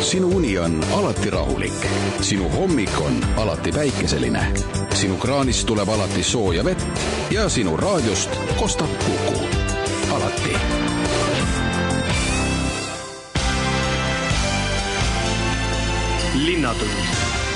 Sinu uni on alati rahulik. Sinu hommik on alati päikeseline. Sinu kraanist tuleb alati sooja vett ja sinu raadiost kostab Kuku. Alati. Linnatund.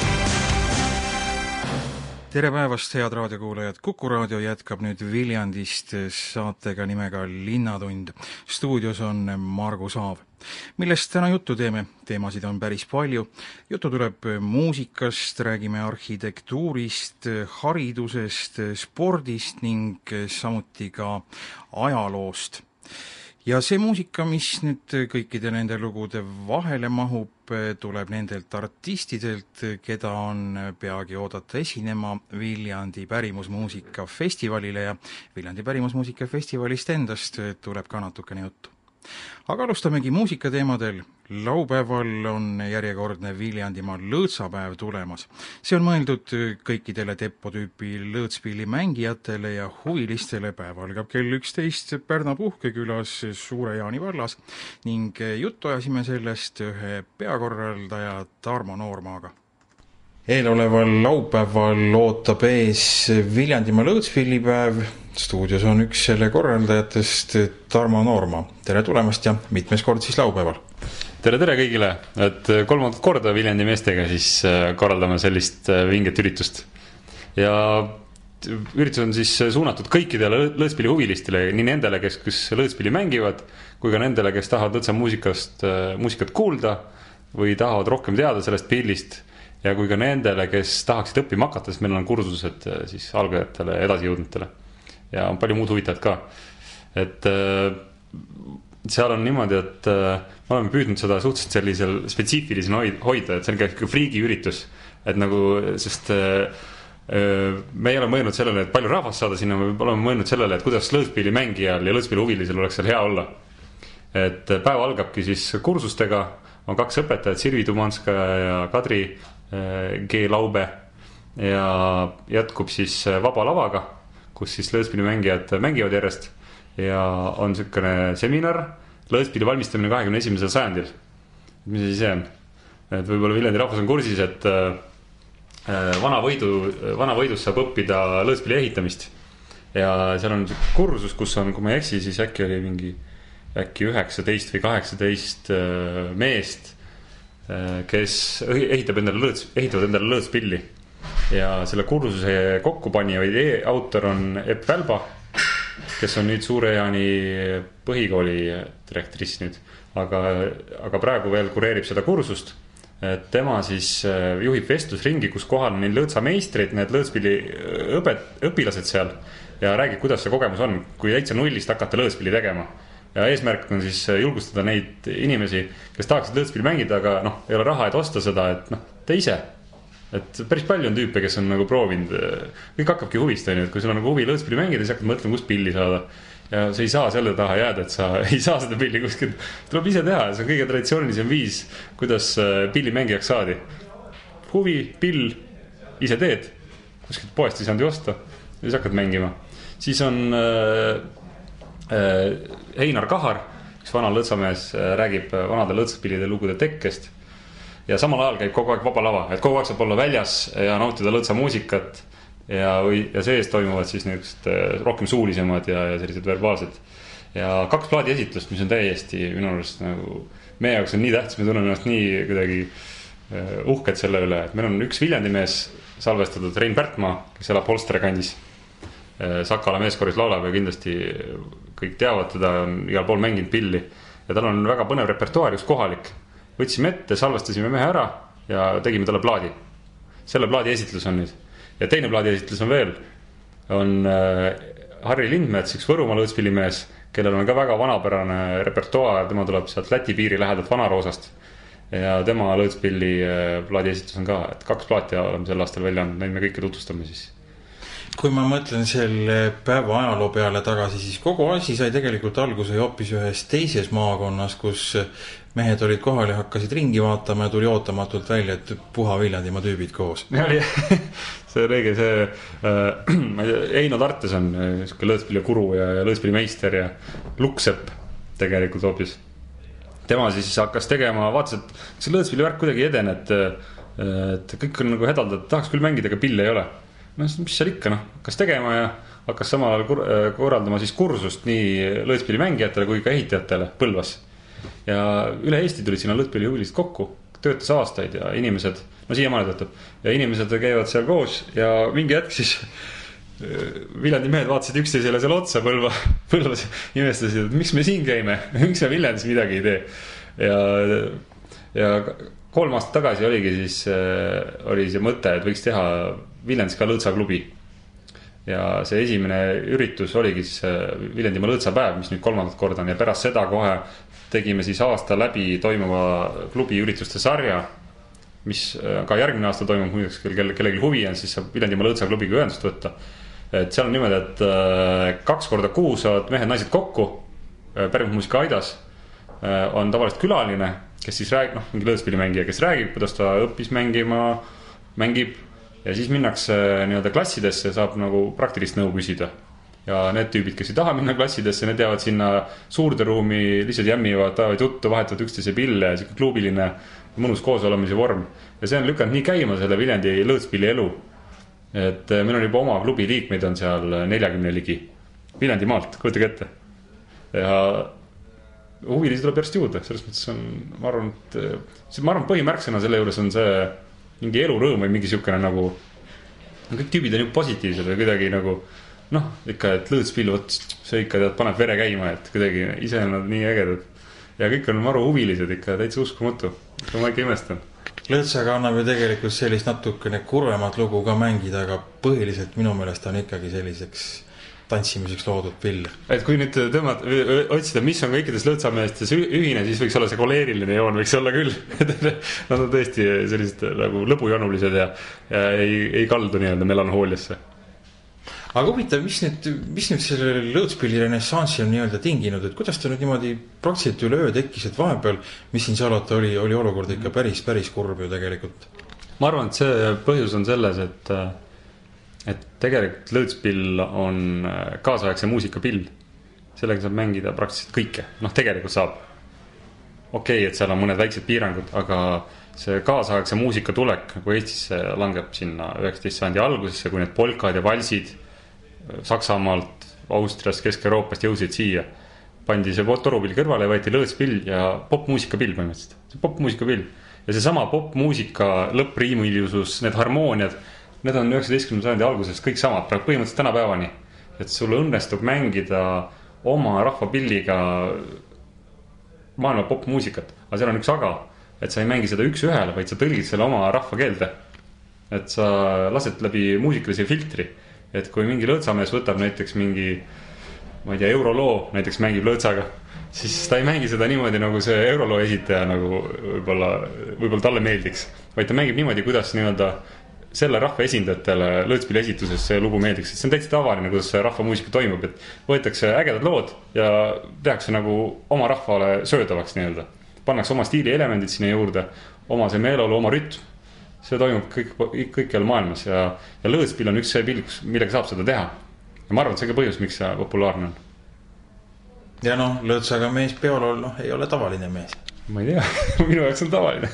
Tere päevast, head raadiokuulajad! Kuku raadio jätkab nüüd Viljandist saatega nimega Linnatund. Stuudios on Margus Aav. Millest täna juttu teeme? Teemasid on päris palju. Juttu tuleb muusikast, räägime arhitektuurist, haridusest, spordist ning samuti ka ajaloost. Ja see muusika, mis nüüd kõikide nende lugude vahele mahub, tuleb nendelt artistidelt, keda on peagi oodata esinema Viljandi pärimusmuusika festivalile ja Viljandi pärimusmuusika festivalist endast tuleb ka natukene juttu. Aga alustamegi muusikateemadel. Laupäeval on järjekordne Viljandimaa lõõtsapäev tulemas. See on mõeldud kõikidele depotüüpi lõõtspilli mängijatele ja huvilistele. Päev algab kell 11 Pärna Puhkekülas Suure-Jaani vallas ning juttu ajasime sellest ühe peakorraldaja Tarmo Noormaaga. Eeloleval laupäeval ootab ees Viljandimaa lõõtspillipäev. Stuudios on üks selle korraldajatest Tarmo Noormaa. Tere tulemast ja mitmes kord siis laupäeval? Tere kõigile, et kolmandat korda Viljandi meestega siis korraldame sellist vinget üritust. Ja üritus on siis suunatud kõikidele lõõtspilli huvilistele, nii nendele, kes lõõtspilli mängivad, kui ka nendele, kes tahavad lõõtsa muusikat kuulda või tahavad rohkem teada sellest pillist, ja kui ka nendele, kes tahaksid õppima hakata, sest meil on kursused siis algajatele ja edasijõudnutele. Ja on palju muud huvitavad ka. Et seal on niimoodi, et me oleme püüdnud seda suhteliselt sellisel spetsiifilisena hoida, et see on ka friigi üritus. Et nagu, sest me ei ole mõelnud sellele, et palju rahvast saada sinna, me oleme mõelnud sellele, et kuidas lõõtspilli mängijal ja lõõtspilli huvilisel oleks seal hea olla. Et päev algabki siis kursustega, on 2 õpetajat, Sirvi Tumanska ja Kadri G. Laube, ja jätkub siis vaba lavaga, kus siis lõõtspilli mängijad mängivad järjest, ja on selline seminar lõõtspilli valmistamine 21. sajandil. Mis see on? Et võib-olla Viljandi rahvas on kursis, et vana võidus saab õppida lõõtspilli ehitamist. Ja seal on kursus, kus on, kui ma ei eksi, siis äkki oli mingi 19 või 18 meest, kes ehitavad endale lõõtspilli. Ja selle kursuse kokkupani või autor on Epp Välba, kes on nüüd Suure-Jaani põhikooli direktris nüüd, aga praegu veel kureerib seda kursust. Tema siis juhib vestlusringi, kus kohal on neil lõõtsameistrid, need lõõtspilli õpilased seal, ja räägib, kuidas see kogemus on, kui täitsa nullist hakata lõõtspilli tegema. Ja eesmärk on siis julgustada neid inimesi, kes tahaksid lõõtspilli mängida, aga ei ole raha, et osta seda, et te ise. Et päris palju on tüüpe, kes on nagu proovinud, kõik hakkabki huvist, et kui sul on nagu huvi lõõtspilli mängida, siis hakkad mõtlema, kust pilli saada. Ja sa ei saa selle taha jääda, et sa ei saa seda pilli kuskilt. Tuleb ise teha, see on kõige traditsioonilisem viis, kuidas pilli mängijaks saadi. Huvi, pill, ise teed, kuskilt poest ei saanud ju osta, ja siis hakkad mängima. Siis on Einar Kahar, kes vana lõõtsamees räägib vanade lõõtsapillide lugude tekkest. Ja samal ajal käib kogu aeg vaba lava, et kogu aeg saab olla väljas ja nautida lõõtsa muusikat ja sees toimuvad siis rohkem suulisemad ja sellised verbaalsed. Ja 2 plaadi esitlust, mis on täiesti minu arust nagu meie jaoks on nii tähtis, me tunneme ennast nii kuidagi uhked selle üle, et meil on üks Viljandi mees salvestatud, Rein Pärtmaa, kes elab Holstere kandis. Sakala meeskoris laulab ja kindlasti kõik teavad teda, on igal pool mänginud pilli ja tal on väga põnev repertuaar, just kohalik. Võtsime ette, salvestasime mehe ära ja tegime talle plaadi. Selle plaadi esitlus on nüüd. Ja teine plaadi esitlus on veel. On Harri Lindmets, üks Võrumaa lõõtspillimees, kellel on ka väga vanapärane repertuaar. Tema tuleb sealt Läti piiri lähedalt Vanaroosast. Ja tema lõõtspilli plaadi esitlus on ka. Et 2 plaati oleme sel aastal välja andnud, neid me kõike tutvustame siis. Kui ma mõtlen selle päeva ajaloo peale tagasi, siis kogu asi sai tegelikult alguse hoopis ühes teises maakonnas, kus mehed olid kohal ja hakkasid ringi vaatama ja tuli ootamatult välja, et puha Viljandimaa tüübid koos. See reegi, Eino Tartes on lõõtspilli kuru ja lõõtspilli meister ja Luksepp tegelikult hoopis. tema siis hakkas tegema, vaatas, et see lõõtspilli värk kuidagi eden, et kõik on nagu hädaldad, tahaks küll mängida, aga pille ei ole. Mis seal ikka, hakkas tegema ja hakkas samal ajal korraldama siis kursust nii lõõtspilli mängijatele kui ka ehitajatele Põlvas. Ja üle Eesti tulid sinna lõõtspilli huvilist kokku, töötas aastaid ja inimesed, siiamaani töötab, ja inimesed käivad seal koos ja mingi hetk siis Viljandi mehed vaatasid üksteisele seal otsa Põlvas imestasid, et miks me siin käime, miks me Viljandis midagi ei tee. Ja 3 aastat tagasi oligi siis oli see mõte, et võiks teha Viljandis ka lõõtsaklubi. Ja see esimene üritus oligi siis Viljandimaa lõõtsapäev, mis nüüd 3. korda on, ja pärast seda kohe tegime siis aasta läbi toimuva klubi ürituste sarja, mis ka järgmine aasta toimub, muideks kellelgi huvi on, siis saab Viljandimaa lõõtsaklubiga ühendust võtta. Et seal on niimoodi, et 2 korda kuus saavad mehed-naised kokku pärimusmuusika aidas, on tavaliselt külaline, kes siis räägib, mingi lõõtspillimängija, kes räägib, kuidas ta õppis mängima, mängib, ja siis minnakse nii-öelda klassidesse ja saab nagu praktilist nõu küsida. Ja need tüübid, kes ei taha minna klassidesse, need jäävad sinna suurde ruumi, lihtsalt jämmivad, tahavad juttu, vahetavad üksteise pille, siuke klubiline mõnus koosolemise vorm. Ja see on lükanud nii käima selle Viljandi lõõtspilli elu. Et meil on juba oma klubi liikmeid on seal 40 ligi Viljandi maalt, kujutage ette. Ja huvilisi tuleb järjest juurde, selles mõttes on, ma arvan, põhimärksõna selle juures on see mingi elurõõm või mingi siukene nagu, kõik tüübid on ju positiivsed või kuidagi nagu, ikka, et lõõtspill, see ikka paneb vere käima, et kuidagi ise on nad nii ägedad. Ja kõik on maru huvilised ikka, täitsa uskumatu, ma ikka imestan. Lõõtsaga annab ju tegelikult sellist natukene kurvemat lugu ka mängida, aga põhiliselt minu meelest on ikkagi selliseks tantsimiseks loodud pill. Et kui nüüd otsida, mis on kõikides lõõtsameestes ühine, siis võiks olla see koleeriline joon, võiks olla küll. Nad on tõesti sellised nagu lõbujanulised ja ei kaldu nii-öelda melanhooliasse. Aga huvitav, mis nüüd selle lõõtspilli renessansi on nii-öelda tinginud, et kuidas ta nüüd niimoodi praktiliselt üle öö tekkis, et vahepeal, mis siin salata oli olukord ikka päris kurb ju tegelikult? Ma arvan, et see põhjus on selles, et tegelikult lõõtspill on kaasaegse muusikapill. Sellega saab mängida praktiliselt kõike. Tegelikult saab. Okei, et seal on mõned väiksed piirangud, aga see kaasaegse muusika tulek, kui Eestisse langeb sinna 19. sajandi algusesse, kui need polkad ja valsid Saksamaalt, Austriast, Kesk-Euroopast jõusid siia, pandi see torupill kõrvale ja võeti lõõtspill ja popmuusikapill põhimõtteliselt. See popmuusikapill. Ja see sama popmuusika lõppriimilisus, need harmooniad, need on 19. sajandi alguses kõik samad, põhimõtteliselt tänapäevani. Et sul õnnestub mängida oma rahvapilliga maailma popmuusikat. Aga seal on üks aga, et sa ei mängi seda üks ühele, vaid sa tõlgid selle oma rahvakeelde. Et sa lased läbi muusikalise filtri. Et kui mingi lõõtsamees võtab näiteks mingi, ma ei tea, euroloo näiteks mängib lõõtsaga, siis ta ei mängi seda niimoodi, nagu see euroloo esitaja nagu võib-olla talle meeldiks. Vaid ta mängib niimoodi, kuidas nii-öelda selle rahva esindajatele lõõtspilli esituses see lugu meeldiks. See on täitsa tavaline, kuidas see rahvamuusika toimub, et võetakse ägedad lood ja tehakse nagu oma rahvale söödavaks nii-öelda. Pannakse oma stiili elemendid sinna juurde, oma see meeleolu, oma rütm. See toimub kõikjal maailmas ja lõõtspill on üks see pill, millega saab seda teha. Ja ma arvan, et see ka põhjus, miks see populaarne on. Ja lõõtsaga mees peolol ei ole tavaline mees. Ma ei tea, minu jaoks on tavaline.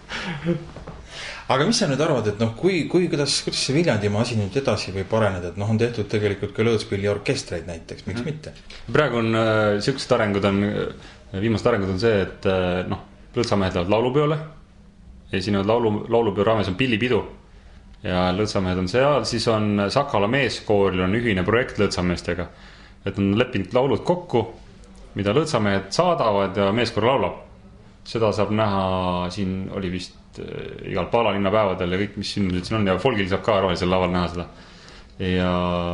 Aga mis sa nüüd arvad, et kuidas see Viljandimaa asi nüüd edasi võib areneda, et on tehtud tegelikult ka lõõtspilli orkestreid näiteks, miks mitte? Praegu on siuksed arengud viimased arengud on see, et lõõtsamehed lähevad laulupeole. Esinevad laulupeo raames on pillipidu ja lõõtsamehed on seal, siis on Sakala meeskooril on ühine projekt lõõtsameestega, et on leppinud laulud kokku, mida lõõtsamehed saadavad ja meeskoor laulab. Seda saab näha, siin oli vist igal Paalalinnapäevadel ja kõik, mis sündmused siin on, ja Folgil saab ka rohelisel laval näha seda. Ja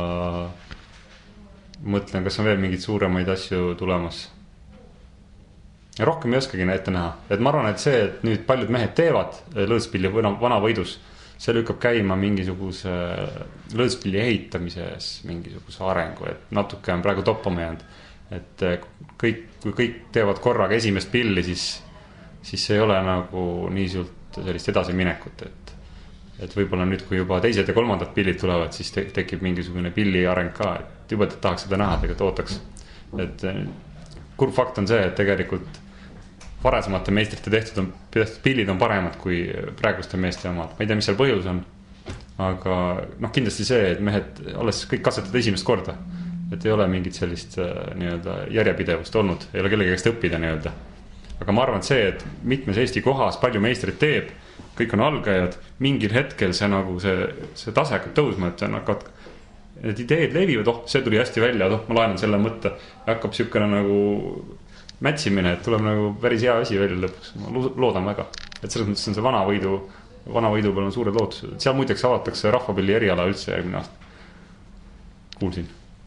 mõtlen, kas on veel mingid suuremaid asju tulemas. Ja rohkem ei oskagi ette näha. Et ma arvan, et see, et nüüd paljud mehed teevad lõõtspilli vana võidus, see lükkab käima mingisuguse lõõtspilli ehitamises mingisuguse arengu, et natuke on praegu toppama jäänud. Et kui kõik teevad korraga esimest pilli, siis see ei ole nagu nii sult sellist edasiminekut. Et võib-olla nüüd, kui juba teised ja kolmandad pillid tulevad, siis tekib mingisugune pilli areng ka, et juba tahaks seda näha, tegelikult ootaks. Et kurb fakt on see, et tegelikult varasemate meistrite tehtud pildid on paremad kui praeguste meeste omad. Ma ei tea, mis seal põhjus on, aga kindlasti see, et mehed alles kõik katsetavad esimest korda, et ei ole mingit sellist nii-öelda järjepidevust olnud, ei ole kellegi käest õppida nii-öelda. Aga ma arvan, et see, et mitmes Eesti kohas palju meistrit teeb, kõik on algajad, mingil hetkel see nagu see tase hakkab tõusma, et need ideed levivad, see tuli hästi välja, ma laenan selle mõtte, ja hakkab siukene nagu mätsimine, et tuleb nagu päris hea asi välja lõpuks. Ma loodan väga, et selles mõttes on see vana võidu peal on suured lootused. Seal muideks avatakse rahvapilli eriala üldse järgmine aasta. Kuulsin.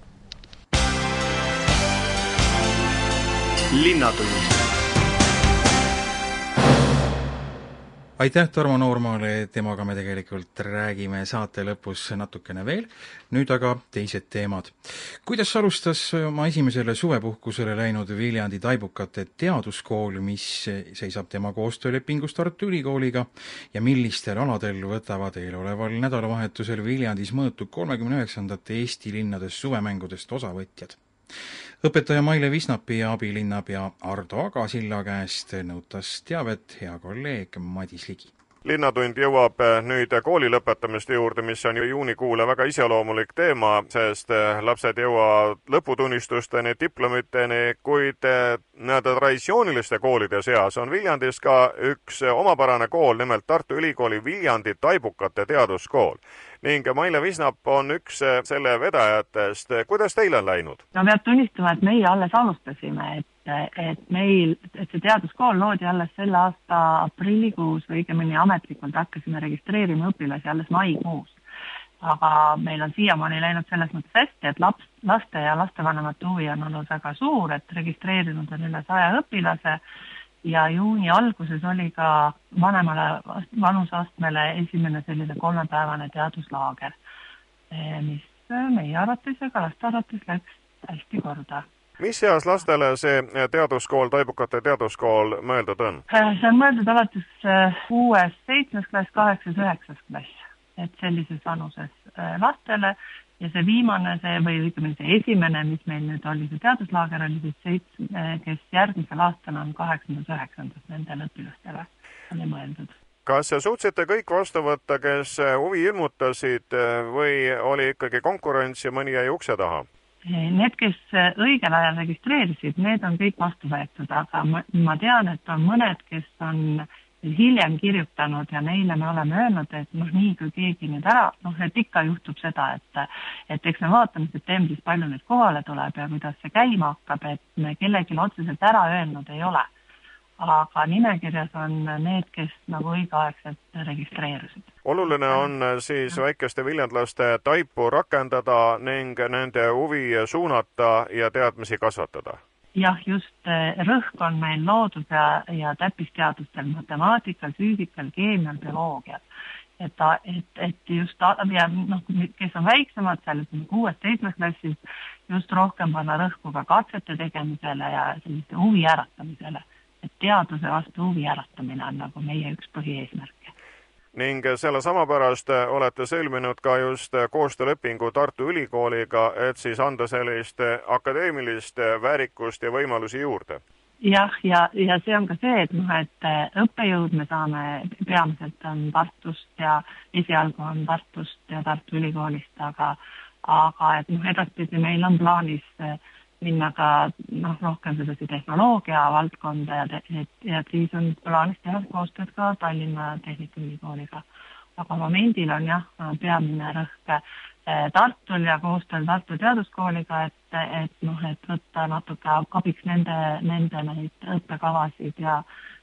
Linnatund. Aitäh Tarmo Noormaale, temaga me tegelikult räägime saate lõpus natukene veel. Nüüd aga teised teemad. Kuidas alustas oma esimesele suvepuhkusele läinud Viljandi Taibukate teaduskool, mis seisab tema koostöölepingus Tartu Ülikooliga ja millistel aladel võtavad eeloleval nädalavahetusel Viljandis mõõtu 39. Eesti linnades suvemängudest osavõtjad? Õpetaja Maile Visnapi ja abilinnapea Ardo Agasilla käest nõutas teavet hea kolleeg Madis Ligi. Linnatund jõuab nüüd kooli lõpetamiste juurde, mis on juunikuule väga iseloomulik teema, sest lapsed jõuavad lõputunnistusteni, diplomiteni, kuid traditsiooniliste koolide seas on Viljandis ka üks omapärane kool, nimelt Tartu Ülikooli Viljandi Taibukate teaduskool. Ning Maile Visnap on üks selle vedajatest. Kuidas teil on läinud? No peab tunnistama, et meie alles alustasime, et see teaduskool loodi alles selle aasta aprillikuus või õigemini ametlikult hakkasime registreerima õpilasi alles maikuus. Aga meil on siiamaani läinud selles mõttes hästi, et laste ja lastevanemate huvi on olnud väga suur, et registreerinud on üle 100 õpilase ja juuni alguses oli ka vanemale vanusastmele esimene selline 3-päevane teaduslaager, mis meie arvates ja ka laste arvates läks hästi korda. Mis seas lastele see teaduskool, Taibukate teaduskool mõeldud on? See on mõeldud alates 6., 7. klass, 8., 9. klass, et sellises vanuses lastele ja see viimane, või ütleme see esimene, mis meil nüüd oli see teaduslaager, oli siis 7, kes järgmisel aastal on 8. ja 9. nendele õpilastele oli mõeldud. Kas suutsite kõik vastu võtta, kes huvi ilmutasid või oli ikkagi konkurents ja mõni jäi ukse taha? Need, kes õigel ajal registreerisid, need on kõik vastu võetud, aga ma tean, et on mõned, kes on hiljem kirjutanud ja neile me oleme öelnud, et nii kui keegi nüüd ära, et ikka juhtub seda, et eks me vaatame septembris palju nüüd kohale tuleb ja kuidas see käima hakkab, et me kellelegi otseselt ära öelnud ei ole. Aga nimekirjas on need, kes nagu õigeaegselt registreerusid. Oluline on siis väikeste viljandlaste taipu rakendada ning nende huvi suunata ja teadmisi kasvatada. Jah, just rõhk on meil loodud ja täppisteadustel, matemaatikal, füüsikal, keemial, bioloogial. Et just, ja kes on väiksemad, seal 6.-7. klassis, just rohkem panna rõhku ka katsete tegemisele ja selliste huvi äratamisele. Et teaduse vastu huvi äratamine on nagu meie üks põhieesmärke. Ning selle sama pärast olete sõlminud ka just koostöölepingu Tartu Ülikooliga, et siis anda sellist akadeemilist väärikust ja võimalusi juurde. Jah, ja see on ka see, et õppejõud me saame peamiselt on Tartust ja esialgu on Tartust ja Tartu Ülikoolist, aga et edaspidi meil on plaanis minna ka rohkem sellise tehnoloogia valdkonda ja siis on plaanis teha koostööd ka Tallinna Tehnikaülikooliga. Aga momendil on peamine rõhk Tartul ja koostööl Tartu teaduskooliga, et võtta natuke abiks nende neid õppekavasid ja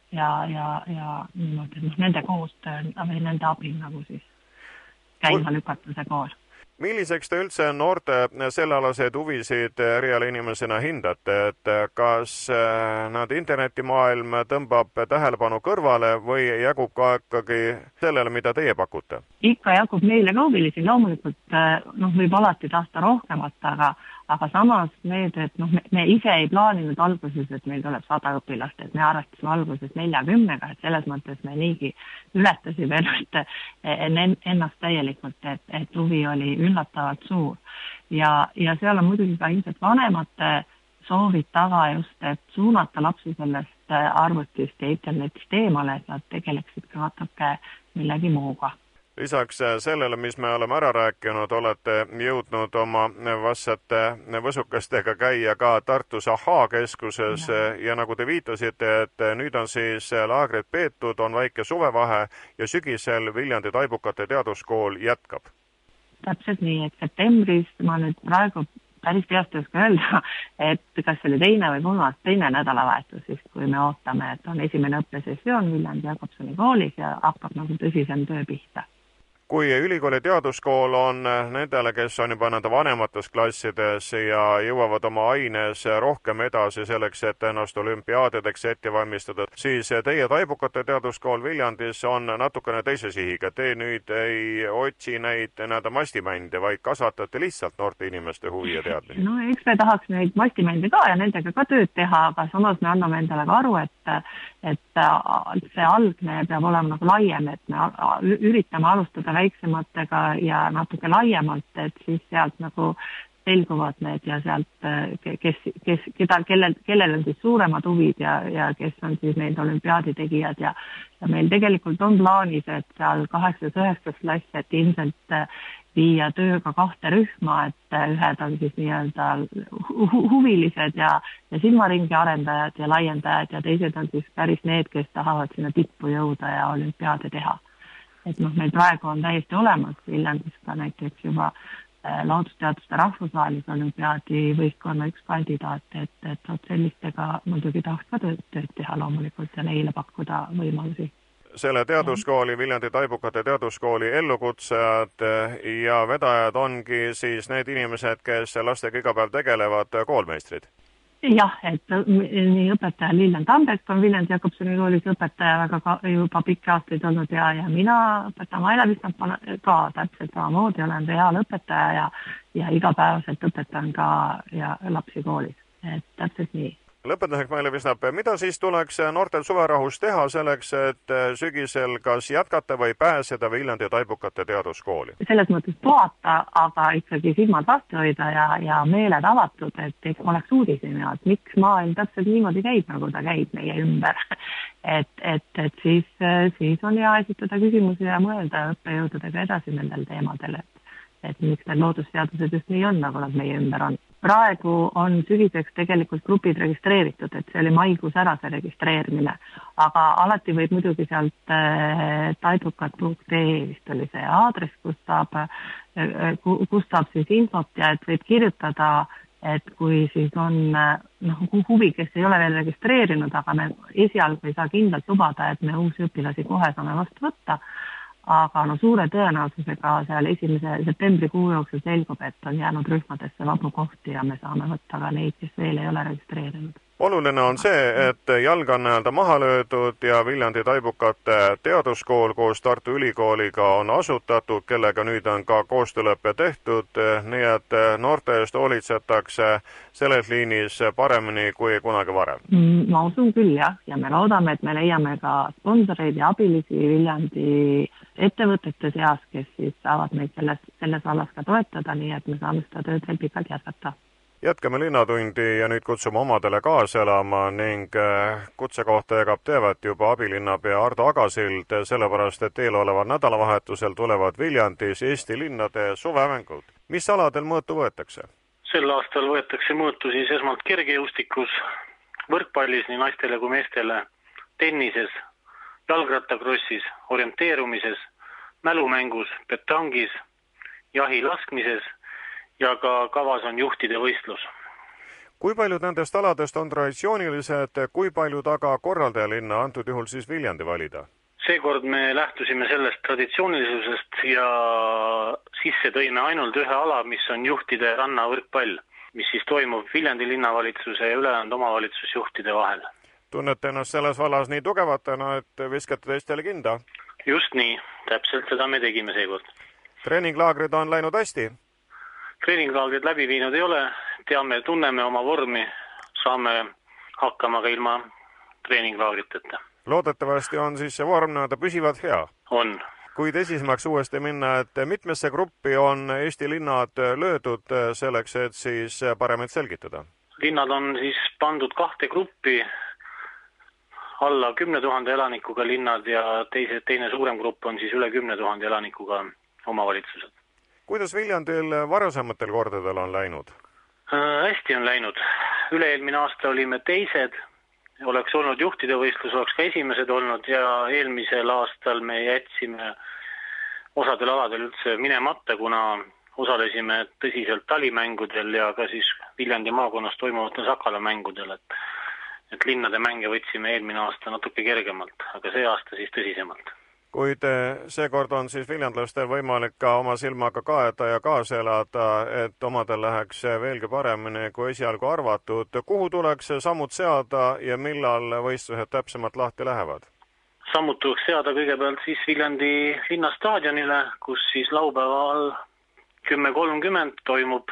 nende koostöö või nende abil nagu siis käima lükata see kool. Milliseks te üldse noorte sellealaseid huvisid reale inimesena hindate, et kas nad internetimaailm tõmbab tähelepanu kõrvale või jagub ka ikkagi sellele, mida teie pakute? Ikka jagub meile ka huvilisi, loomulikult võib alati tahta rohkemat, aga samas need, et me ise ei plaaninud alguses, et meil tuleb 100 õpilast, et me arvestasime alguses 40-ga, et selles mõttes me niigi ületasime ennast täielikult, et huvi oli üllatavalt suur. Ja seal on muidugi ka ilmselt vanemate soovid taga just, et suunata lapsi sellest arvutist ja internetist eemale, et nad tegeleksid ka natuke millegi muuga. Lisaks sellele, mis me oleme ära rääkinud, olete jõudnud oma vastsate võsukestega käia ka Tartus Ahhaa keskuses ja nagu te viitasite, et nüüd on siis laagrid peetud, on väike suvevahe ja sügisel Viljandi Taibukate teaduskool jätkab. Täpselt nii, et septembris ma nüüd praegu päris peast ei oska öelda, et kas oli teine nädalavahetus, siis kui me ootame, et on esimene õppesessioon Viljandi Jakobsoni koolis ja hakkab nagu tõsisem töö pihta. Kui ülikooli teaduskool on nendele, kes on juba nende vanemates klassides ja jõuavad oma aines rohkem edasi selleks, et ennast olümpiaadideks ette valmistada, siis teie Taibukate teaduskool Viljandis on natukene teise sihiga. Te nüüd ei otsi neid mastimände, vaid kasvatate lihtsalt noorte inimeste huvi ja teadmine. No eks me tahaks neid mastimände ka ja nendega ka tööd teha, aga samas me anname endale ka aru, et see algne peab olema nagu laiem, et me üritame alustada väiksematega ja natuke laiemalt, et siis sealt nagu selguvad need ja sealt, kellel on siis suuremad huvid ja kes on siis need olümpiaaditegijad ja meil tegelikult on plaanis, et seal 8-9 klass, et ilmselt viia tööga 2 rühma, et ühed on siis nii-öelda huvilised ja silmaringi arendajad ja laiendajad ja teised on siis päris need, kes tahavad sinna tippu jõuda ja olümpiaade teha. Et meil praegu on täiesti olemas Viljandis ka näiteks juba loodusteaduste rahvusvahelise olümpiaadi võistkonna üks kandidaat, et sellistega muidugi tahaks ka tööd teha loomulikult ja neile pakkuda võimalusi. Selle teaduskooli, Viljandi Taibukate teaduskooli ellukutsejad ja vedajad ongi siis need inimesed, kes lastega iga päev tegelevad, koolmeistrid? Jah, et nii õpetaja Lillen Tambek on Viljandi Jakobsoni koolis õpetaja väga juba pikki aastaid olnud ja mina õpetan Maila Vistnap ka täpselt samamoodi, olen reaalõpetaja ja igapäevaselt õpetan ka ja lapsi koolis, et täpselt nii. Lõpetuseks, Maila Vistnap, mida siis tuleks noortel suverahus teha selleks, et sügisel kas jätkata või pääseda Viljandi Taibukate teaduskooli? Selles mõttes puhata, aga ikkagi silmad vastu hoida ja meeled avatud, et oleks uudisime, et miks maailm täpselt niimoodi käib, nagu ta käib meie ümber. Et siis on hea esitada küsimusi ja mõelda õppejõududega edasi nendel teemadel, et miks need loodusteadused just nii on, nagu nad meie ümber on. Praegu on sügiseks tegelikult grupid registreeritud, et see oli maikuus ära see registreerimine, aga alati võib muidugi sealt taibukat.ee vist oli see aadress, kus saab siis infot ja et võib kirjutada, et kui siis on huvi, kes ei ole veel registreerinud, aga me esialgu ei saa kindlalt lubada, et me uusi õpilasi kohe saame vastu võtta. Aga suure tõenäosusega seal 1. septembrikuu jooksul selgub, et on jäänud rühmadesse vabu kohti ja me saame võtta ka neid, kes veel ei ole registreerinud. Oluline on see, et jalg on maha löödud ja Viljandi Taibukate teaduskool koos Tartu Ülikooliga on asutatud, kellega nüüd on ka koostöölepe tehtud, nii et noorte eest hoolitsetakse selles liinis paremini kui kunagi varem. Ma usun küll jah, ja me loodame, et me leiame ka sponsoreid ja abilisi Viljandi ettevõtete seas, kes siis saavad meid selles vallas ka toetada, nii et me saame seda tööd veel pikalt jätkata. Jätkame Linnatundi ja nüüd kutsume omadele kaasa elama ning kutse kohta jagab teevat juba abilinnapea Ardo Agasild, sellepärast et eeloleval nädalavahetusel tulevad Viljandis Eesti linnade suvemängud. Mis aladel mõõtu võetakse? Sel aastal võetakse mõõtu siis esmalt kergejõustikus, võrkpallis nii naistele kui meestele, tennises, jalgrattakrossis, orienteerumises, mälumängus, petangis, jahi laskmises ja ka kavas on juhtide võistlus. Kui paljud nendest aladest on traditsioonilised, kui paljud aga korraldajalinna, antud juhul siis Viljandi valida? Seekord me lähtusime sellest traditsioonilisusest ja sisse tõime ainult ühe ala, mis on juhtide rannavõrkpall, mis siis toimub Viljandi linnavalitsuse ja ülejäänud omavalitsusjuhtide vahel. Tunnete ennast selles vallas nii tugevatena, et viskate teistele kinda? Just nii, täpselt seda me tegime seekord. Treeninglaagrid on läinud hästi? Treeninglaagrid läbi viinud ei ole, tunneme oma vormi, saame hakkama ka ilma treeninglaagriteta. Loodetavasti on siis see vorm püsivalt hea? On. Kui tõsisemaks uuesti minna, et mitmesse gruppi on Eesti linnad löödud selleks, et siis paremalt selgitada? Linnad on siis pandud 2 gruppi. alla 10 000 elanikuga linnad ja teine suurem grupp on siis üle 10 000 elanikuga omavalitsused. Kuidas Viljandil varasematel kordadel on läinud? Hästi on läinud. Üle-eelmine aasta olime teised, oleks olnud juhtide võistlus, oleks ka esimesed olnud ja eelmisel aastal me jätsime osadel aladel üldse minemata, kuna osalesime tõsiselt talimängudel ja ka siis Viljandi maakonnas toimuvatel Sakala mängudel, et linnade mänge võtsime eelmine aasta natuke kergemalt, aga see aasta siis tõsisemalt. Kuid seekord on siis viljandlastel võimalik ka oma silmaga kaeda ja kaasa elada, et omadel läheks veelgi paremini kui esialgu arvatud. Kuhu tuleks sammud seada ja millal võistlused täpsemalt lahti lähevad? Sammud tuleks seada kõigepealt siis Viljandi linnastaadionile, kus siis laupäeval 10.30 toimub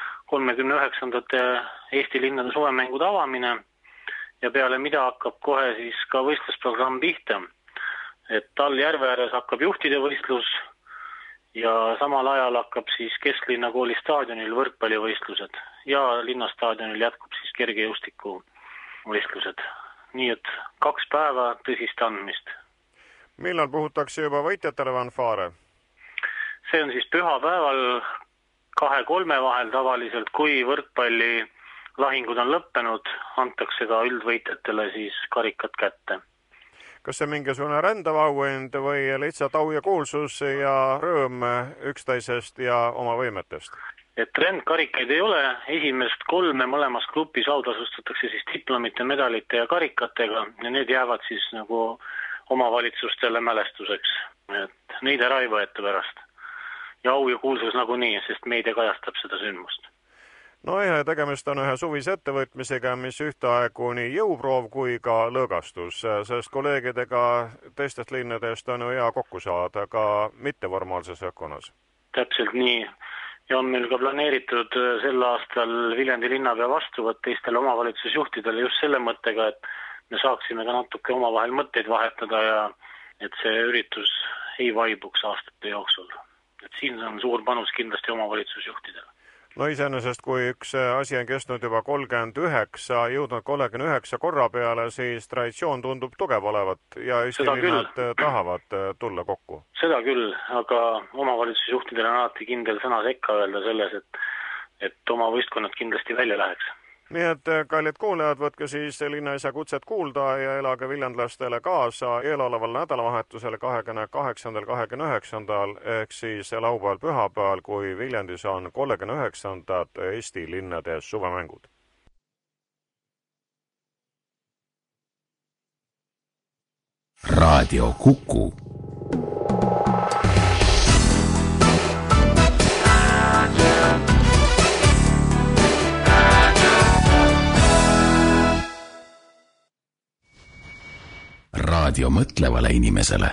39. Eesti linnade suvemängude avamine ja peale mida hakkab kohe siis ka võistlusprogramm pihta. Et Tall järve ääres hakkab juhtide võistlus ja samal ajal hakkab siis Kesklinna kooli staadionil võrkpallivõistlused ja linnastaadionil jätkub siis kergejõustiku võistlused. Nii et 2 päeva tõsist andmist. Millal puhutakse juba võitjatele fanfaare? See on siis pühapäeval 2-3 vahel tavaliselt, kui võrkpalli lahingud on lõppenud, antakse ka üldvõitjatele siis karikad kätte. Kas see mingisugune rändav auhind või lihtsalt au ja kuulsus ja rõõm üksteisest ja oma võimetest? Et rändkarikaid ei ole, esimest 3 mõlemas grupis autasustatakse siis diplomite, medalite ja karikatega ja need jäävad siis nagu omavalitsustele mälestuseks. Et neid ära ei võeta pärast. Ja au ja kuulsus nagu nii, sest meedia kajastab seda sündmust. No ja tegemist on ühe suvise ettevõtmisega, mis ühtaegu nii jõuproov kui ka lõõgastus, sest kolleegidega teistest linnadest on hea kokku saada ka mitteformaalses õhkkonnas. Täpselt nii. Ja on meil ka planeeritud sel aastal Viljandi linnapea vastuvõtt teistele omavalitsusjuhtidele just selle mõttega, et me saaksime ka natuke omavahel mõtteid vahetada ja et see üritus ei vaibuks aastate jooksul. Et siin on suur panus kindlasti omavalitsusjuhtidele. No iseenesest, kui üks asi on kestnud juba 39, jõudnud 39 korra peale, siis traditsioon tundub tugev olevat ja Eesti linnad tahavad tulla kokku. Seda küll, aga omavalitsusjuhtidele on alati kindel sõna sekka öelda selles, et oma võistkonnad kindlasti välja läheks. Nii et kallid kuulajad, võtke siis linnaisa kutset kuulda ja elage viljandlastele kaasa eeloleval nädalavahetusel 28.–29. ehk siis laupäeval pühapäeval, kui Viljandis on 39. Eesti linnade suvemängud. Raadio Kuku. Raadio mõtlevale inimesele.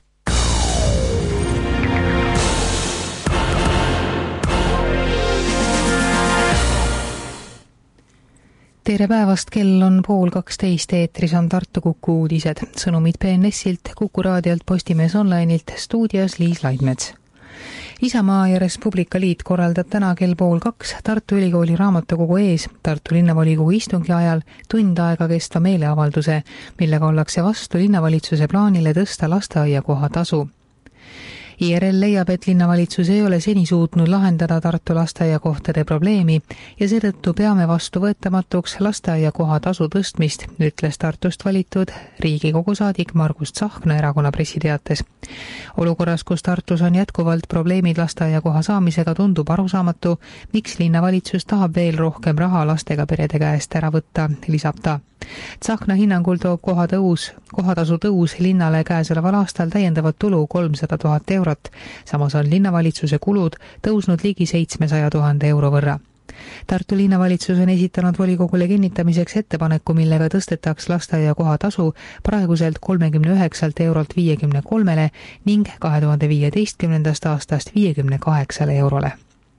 Tere päevast, kell on 11:30, eetris on Tartu Kuku uudised. Sõnumid BNS-ilt, Kuku raadiolt, Postimees Online'ilt, stuudios Liis Laidmets. Isamaa ja Res Publica Liit korraldab täna kell 1:30 Tartu Ülikooli raamatukogu ees Tartu linnavolikogu istungi ajal tund aega kestva meeleavalduse, millega ollakse vastu linnavalitsuse plaanile tõsta lasteaiakoha tasu. IRL leiab, et linnavalitsus ei ole seni suutnud lahendada Tartu lasteaiakohtade probleemi ja seetõttu peame vastuvõetamatuks lasteaiakoha tasu tõstmist, ütles Tartust valitud Riigikogu saadik Margus Tsahkna erakonna pressiteates. Olukorras, kus Tartus on jätkuvalt probleemid lasteaiakoha saamisega, tundub arusaamatu, miks linnavalitsus tahab veel rohkem raha lastega perede käest ära võtta, lisab ta. Tsahkna hinnangul toob kohatasu tõus linnale käesoleval aastal täiendavat tulu 300 000 eurot, samas on linnavalitsuse kulud tõusnud ligi 700 000 euro võrra. Tartu linnavalitsus on esitanud volikogule kinnitamiseks ettepaneku, millega tõstetaks lasteaiakoha tasu praeguselt 39 eurolt 53 ning 2015. aastast 58 eurole.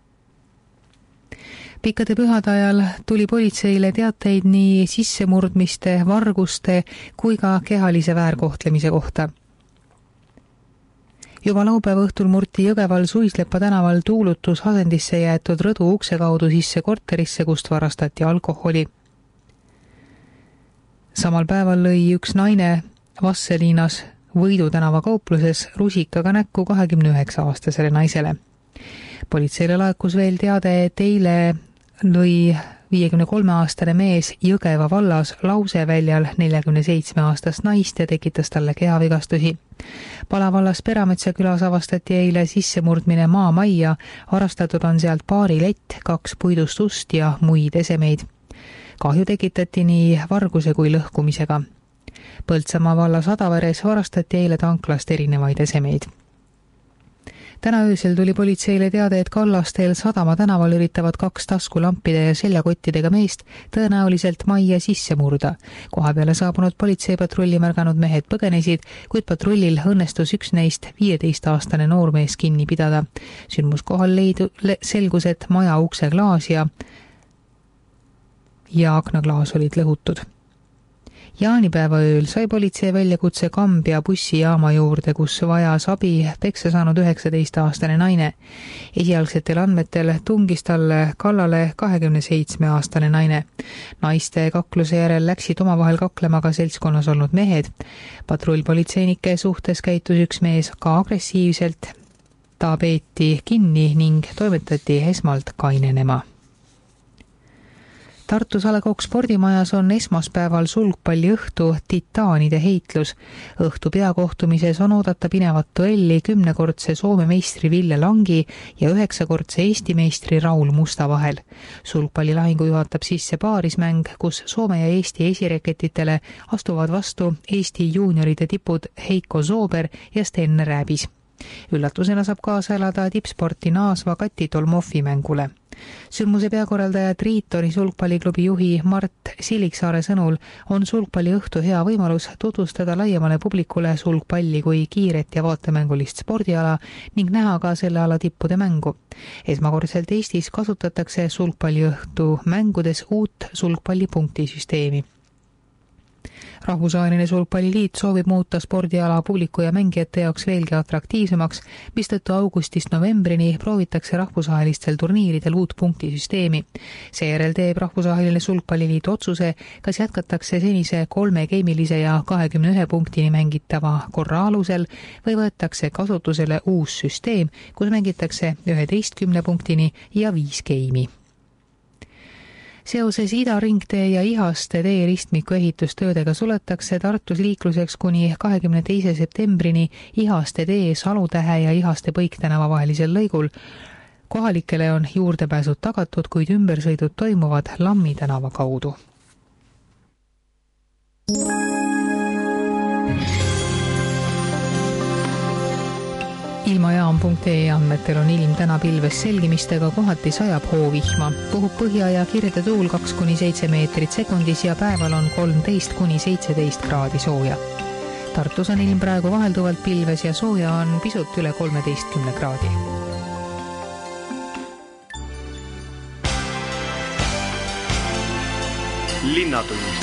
Pikkade pühade ajal tuli politseile teateid nii sissemurdmiste, varguste kui ka kehalise väärkohtlemise kohta. Juba laupäeva õhtul murti Jõgeval Suislepa tänaval tuulutus asendisse jäetud rõdu ukse kaudu sisse korterisse, kust varastati alkoholi. Samal päeval lõi üks naine Vasseliinas Võidu tänava kaupluses rusikaga näkku 29-aastasele naisele. Politseile laekus veel teade, et eile lõi 53-aastane mees Jõgeva vallas Lauseväljal 47-aastast naist ja tekitas talle kehavigastusi. Palavallas Perametsa külas avastati eile sissemurdmine maamajja, varastatud on sealt paarilett, 2 puidust ust ja muid esemeid. Kahju tekitati nii varguse kui lõhkumisega. Põltsamaa vallas Adaveres varastati eile tanklast erinevaid esemeid. Täna öösel tuli politseile teade, et Kallastel Sadama tänaval üritavad 2 taskulampide ja seljakottidega meest tõenäoliselt majja sisse murda. Koha peale saabunud politseipatrulli märganud mehed põgenesid, kuid patrullil õnnestus üks neist 15-aastane noormees kinni pidada. Sündmuskohal selgus, et maja ukse klaas ja aknaklaas olid lõhutud. Jaanipäeva ööl sai politsei väljakutse Kambja bussijaama juurde, kus vajas abi peksa saanud 19-aastane naine. Esialgsetel andmetel tungis talle kallale 27-aastane naine. Naiste kakluse järel läksid omavahel kaklema ka seltskonnas olnud mehed. Patrullpolitseinike suhtes käitus üks mees ka agressiivselt. Ta peeti kinni ning toimetati esmalt kainenema. Tartus A. Le Coq spordimajas on esmaspäeval sulgpalliõhtu titaanide heitlus. Õhtu peakohtumises on oodata pinevat duelli 10-kordse Soome meistri Ville Langi ja 9-kordse Eesti meistri Raul Musta vahel. Sulgpallilahingu juhatab sisse paarismäng, kus Soome ja Eesti esireketitele astuvad vastu Eesti juunioride tipud Heiko Soober ja Sten Rääbis. Üllatusena saab kaasa elada tippsporti naasva Kati Tolmofi mängule. Sündmuse peakorraldaja Triitoni sulgpalliklubi juhi Mart Siliksaare sõnul on sulgpalliõhtu hea võimalus tutvustada laiemale publikule sulgpalli kui kiiret ja vaatemängulist spordiala ning näha ka selle ala tippude mängu. Esmakordselt Eestis kasutatakse sulgpalliõhtu mängudes uut sulgpallipunktisüsteemi. Rahvusvaheline sulgpalliliit soovib muuta spordiala publiku ja mängijate jaoks veelgi atraktiivsemaks, mistõttu augustist novembrini proovitakse rahvusvahelistel turniiridel uut punktisüsteemi. Seejärel teeb Rahvusvaheline sulgpalliliit otsuse, kas jätkatakse senise 3-geimilise ja 21 punktini mängitava korra alusel või võetakse kasutusele uus süsteem, kus mängitakse 11 punktini ja 5 geimi. Seoses Ida-ringtee ja Ihaste tee ristmiku ehitustöödega suletakse Tartus liikluseks kuni 22. septembrini Ihaste tee Salutähe ja Ihaste Põiktänava vahelisel lõigul. Kohalikele on juurdepääsud tagatud, kuid ümbersõidud toimuvad Lammi tänava kaudu. Ilmajaam.ee andmetel on ilm täna pilves selgimistega, kohati sajab hoovihma. Puhub põhja ja kirde tuul 2-7 meetrit sekundis ja päeval on 13-17 kraadi sooja. Tartus on ilm praegu vahelduvalt pilves ja sooja on pisut üle 13 kraadi. Linnatund.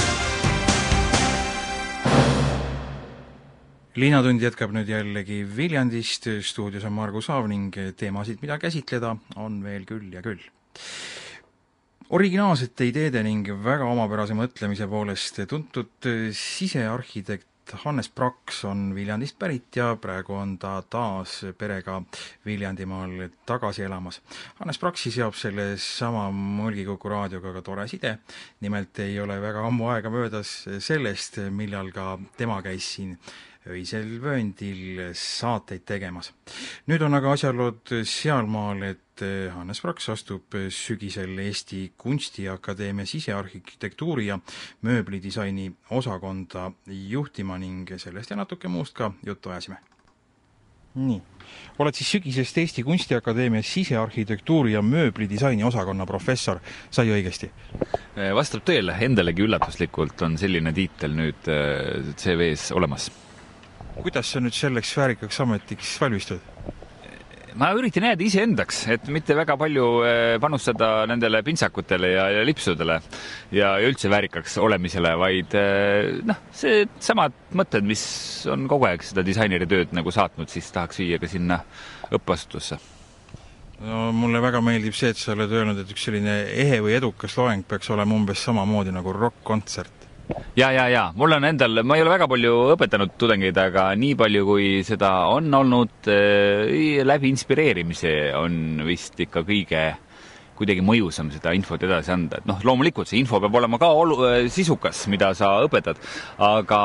Linnatund jätkab nüüd jällegi Viljandist, stuudios on Margus Saav ning teemasid, mida käsitleda, on veel küll ja küll. Originaalsete ideede ning väga omapärase mõtlemise poolest tuntud sisearhitekt Hannes Praks on Viljandist pärit ja praegu on ta taas perega Viljandimaal tagasi elamas. Hannes Praksi seob selle sama Mulgikuku raadioga ka tore side. Nimelt ei ole väga ammu aega möödas sellest, millal ka tema käis siin öisel vööndil saateid tegemas. Nüüd on aga asjalood sealmaal, et Hannes Praks astub sügisel Eesti Kunstiakadeemia sisearhitektuuri ja mööblidisaini osakonda juhtima ning sellest ja natuke muust ka juttu ajasime. Nii. Oled siis sügisest Eesti Kunstiakadeemia sisearhitektuuri ja mööblidisaini osakonna professor, sai õigesti? Vastab tõele, endalegi üllatuslikult on selline tiitel nüüd CV-s olemas. Kuidas sa nüüd selleks väärikaks ametiks valmistud? Ma üritan jääda iseendaks, et mitte väga palju panustada nendele pintsakutele ja lipsudele ja üldse väärikaks olemisele, vaid see samad mõtted, mis on kogu aeg seda disaineri tööd nagu saatnud, siis tahaks viia ka sinna õppeasutusse. No, mulle väga meeldib see, et sa oled öelnud, et üks selline ehe või edukas loeng peaks olema umbes samamoodi nagu rock-kontsert. Ja. Mul on endal, ma ei ole väga palju õpetanud tudengeid, aga nii palju, kui seda on olnud, läbi inspireerimise on vist ikka kuidagi mõjusam seda infot edasi anda. Et loomulikult see info peab olema ka sisukas, mida sa õpetad, aga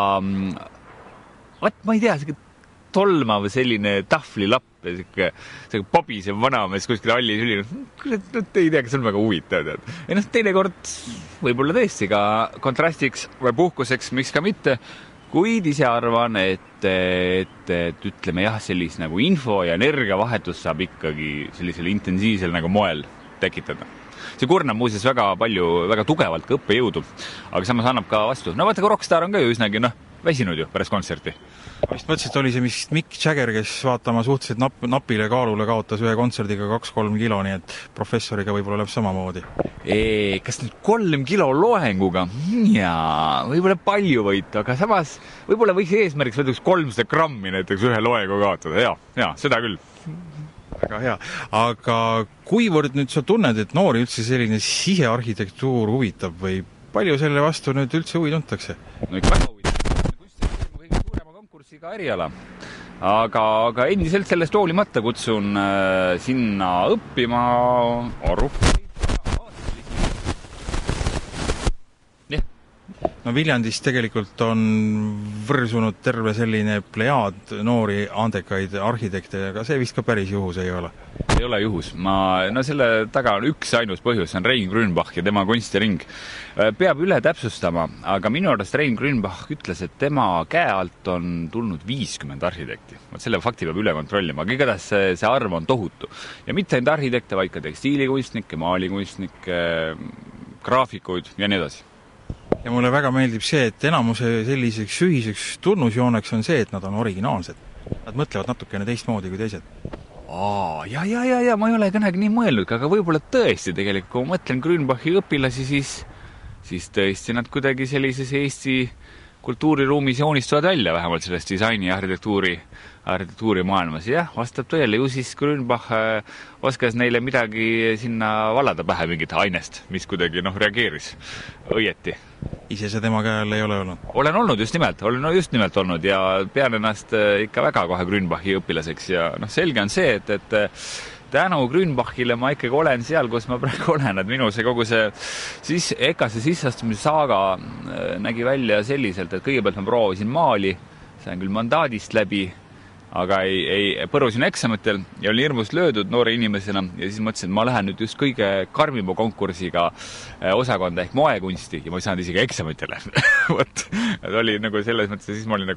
ma ei tea, tolmav selline tahvlilapp, see pobisev vanamees kuskil hallis üli, ei tea, kas on väga huvitav. Teinekord võib-olla tõesti ka kontrastiks või puhkuseks, miks ka mitte, kuid ise arvan, et ütleme jah, sellist nagu info ja energiavahetus saab ikkagi sellisel intensiivsel nagu moel tekitada. See kurnab muuseas väga palju, väga tugevalt ka õppejõudu, aga samas annab ka vastu. Vaata, kui Rockstar on ka ju üsnagi, väsinud ju pärast kontserti. Vist mõtlesin, et oli see vist Mick Jagger, kes vaatama suhteliselt napile kaalule kaotas ühe kontserdiga 2-3 kilo, nii et professoriga võib-olla läheb samamoodi. Kas nüüd 3 kilo loenguga? Jaa, võib-olla palju võita, aga samas võib-olla võiks eesmärgiks võtaks 300 grammi näiteks ühe loengu kaotada. Jaa, seda küll. Väga hea. Aga kuivõrd nüüd sa tunned, et noori üldse selline sisearhitektuur huvitab või palju selle vastu nüüd üldse huvi tuntakse? No ikka väga huvitab. Ka eriala. Aga endiselt sellest hoolimata kutsun sinna õppima Viljandis tegelikult on võrsunud terve selline plejaad noori andekaid arhitekte, aga see vist ka päris juhus ei ole. Ei ole juhus. Selle taga on üks ainus põhjus, on Rein Grünbach ja tema kunstiring. Peab üle täpsustama, aga minu arust Rein Grünbach ütles, et tema käe alt on tulnud 50 arhitekti. Selle fakti peab üle kontrollima, aga igatahes see arv on tohutu. Ja mitte ainult arhitekte, vaid ka tekstiilikunstnikke, maalikunstnikke, graafikuid ja nii edasi. Ja mulle väga meeldib see, et enamuse selliseks ühiseks tunnusjooneks on see, et nad on originaalsed. Nad mõtlevad natukene teistmoodi kui teised. Ja, ma ei ole kõnegi nii mõelnud, aga võib-olla tõesti tegelikult, kui ma mõtlen Grünbachi õpilasi, siis tõesti nad kuidagi sellises Eesti kultuuriruumis joonistuvad välja, vähemalt sellest disaini ja arhitektuuri maailmas. Jah, vastab tõele, ju siis Grünbach oskas neile midagi sinna vallada pähe mingit ainest, mis kuidagi reageeris õieti. Ise see tema käel ei ole olnud? Olen olnud just nimelt olnud ja pean ennast ikka väga kohe Grünbachi õpilaseks ja selge on see, et tänu Grünbachile ma ikkagi olen seal, kus ma praegu olen, et minu see kogu see sisseastumise saaga nägi välja selliselt, et kõigepealt ma proovisin maali, sain küll mandaadist läbi, aga ei põrusin eksamitel ja olin hirmus löödud noore inimesena ja siis mõtlesin, et ma lähen nüüd just kõige karmima konkursiga osakonda ehk moekunsti ja ma ei saanud isegi eksamitele. Võt, oli selles mõttes, siis ma olin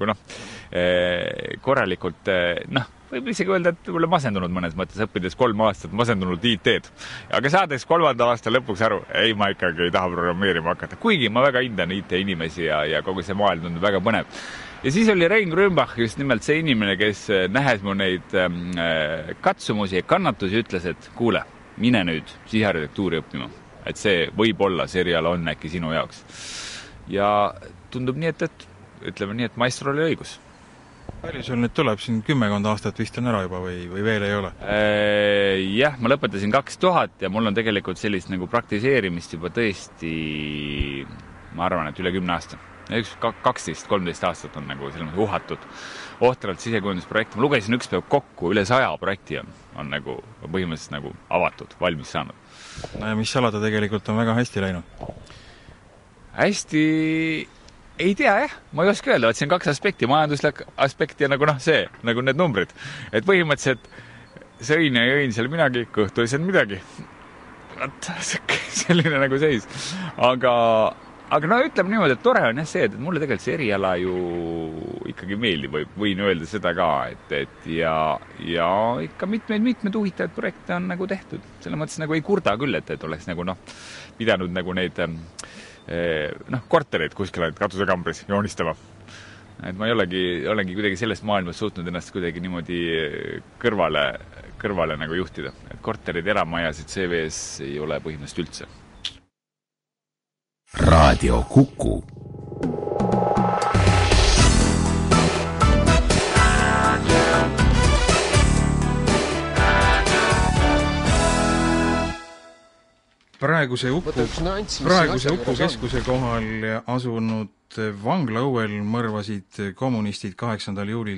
korralikult, võib isegi öelda, et mulle masendunud mõnes mõttes, õppides 3 aastat masendunud IT-d. Aga saades 3. aasta lõpuks aru, ei, ma ikkagi ei taha programmeerima hakata. Kuigi ma väga hindan IT-inimesi ja kogu see maailm tundub väga põnev. Ja siis oli Rein Grünbach just nimelt see inimene, kes nähes mu neid katsumusi ja kannatusi ütles, et kuule, mine nüüd sisearhitektuuri õppima. Et see võib-olla serial on äkki sinu jaoks. Ja tundub nii, et ütleme nii, et maestro oli õigus. Palju sul nüüd tuleb? Siin 10 aastat vist on ära juba või veel ei ole? Jah, ma lõpetasin 2000 ja mul on tegelikult sellist nagu praktiseerimist juba tõesti, ma arvan, et üle 10 aasta. 12-13 aastat on nagu selles mõttes uhatud ohtralt sisekujundusprojekti. Ma lugesin üks päev kokku, üle 100 projekti on nagu põhimõtteliselt nagu avatud, valmis saanud. No ja mis salada tegelikult on väga hästi läinud? Hästi ei tea, jah. Ma ei oska öelda, et see on 2 aspekti, majanduslik aspekt ja see, nagu need numbrid. Et põhimõtteliselt sõin ja jõin seal midagi, kõhtu ei saanud midagi. Selline nagu seis. Aga ütleme niimoodi, et tore on jah see, et mulle tegelikult see eriala ju ikkagi meeldib, võin öelda seda ka, et ja ikka mitmed huvitavad projekte on nagu tehtud. Selle mõttes nagu ei kurda küll, et oleks nagu pidanud nagu neid kortereid kuskil katusekambris joonistama. Et ma olengi kuidagi sellest maailmast suutnud ennast kuidagi niimoodi kõrvale nagu juhtida. Et korterid eramajasid CV-s ei ole põhimõtteliselt üldse. Raadio Kuku. praeguse Uku keskuse kohal asunud vangla õuel mõrvasid kommunistid 8. juulil